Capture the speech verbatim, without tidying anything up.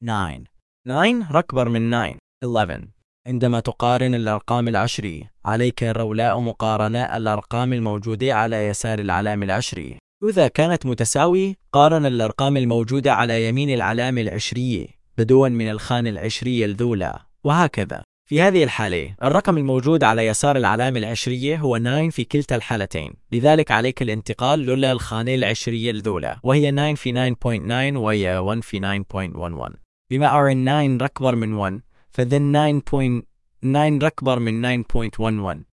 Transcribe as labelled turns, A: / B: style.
A: nine. nine أكبر من nine. eleven. عندما تقارن الأرقام العشري، عليك الرولاء مقارنة الأرقام الموجودة على يسار العلامة العشرية. إذا كانت متساوية، قارن الأرقام الموجودة على يمين العلامة العشرية بدءاً من الخانة العشرية الأولى، وهكذا. في هذه الحالة، الرقم الموجود على يسار العلامة العشرية هو تسعة في كلتا الحالتين، لذلك عليك الانتقال للخانة الخانة العشرية الأولى، وهي تسعة في تسعة فاصلة تسعة وهي واحد في تسعة فاصلة واحد واحد. بما أن تسعة أكبر من واحد، فإذن تسعة فاصلة تسعة أكبر من تسعة فاصلة واحد واحد.